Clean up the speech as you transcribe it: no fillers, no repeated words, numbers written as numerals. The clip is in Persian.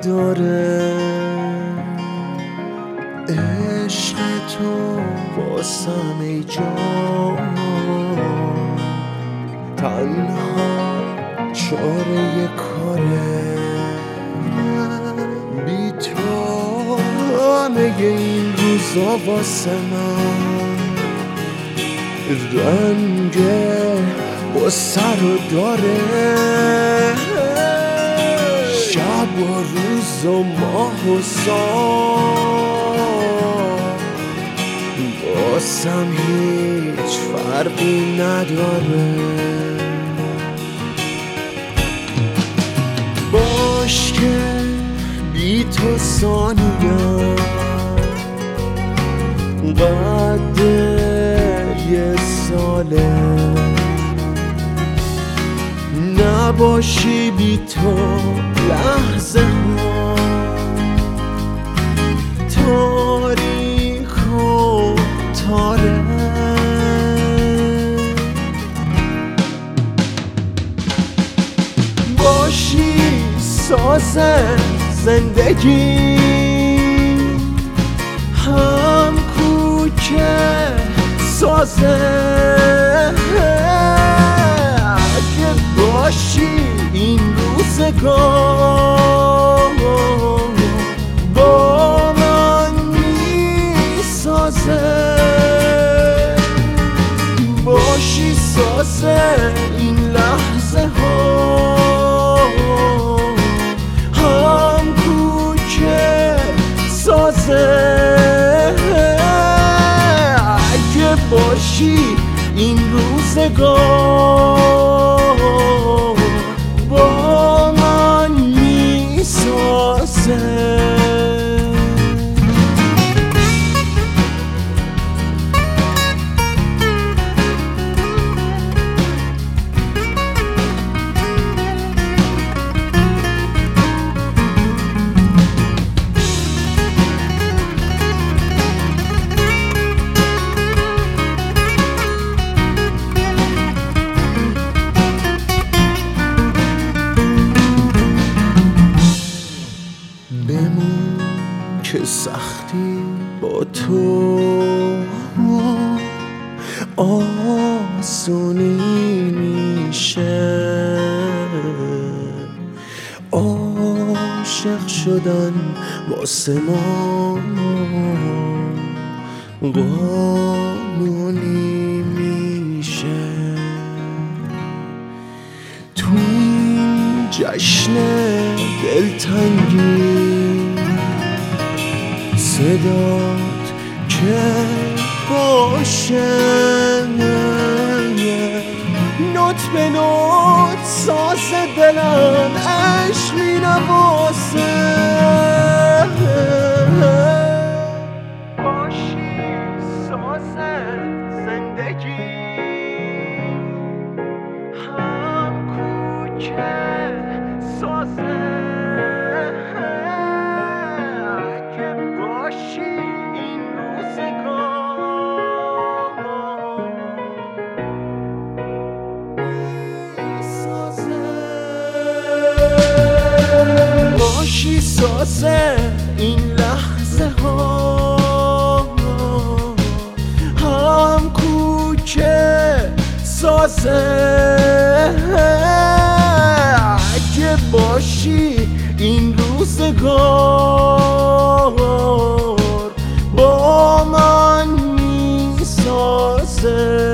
نداره. عشق تو واسم ای جان تنها چاره کاره. بی تو همه این روزا واسه من رنگ غصه رو داره. شب و روز و ماه و سال واسم هیچ فرقی نداره. باش که بی تو ثانیه قد یه ساله. نباشی بی تو لحظه ها تاریک و تاره. باشی ساز زندگی هم کوچه سازه. اگه باشی این روزگار با من میسازه. باشی سازه این لحظه ها هم کوچه سازه. اگه باشی این روزگار با من میسازه. بمون که سختی با تو آسونی میشه. عاشق شدن واسه ما قانونی میشه. تو این جشن دلتنگی صدات که باشه نوت به نوت ساز دلم عشق می نواسه. باشی ساز زندگی هم کوچه سازه. باشی سازه این لحظه ها هم کوچه سازه. اگه باشی این روزگار با من میسازه.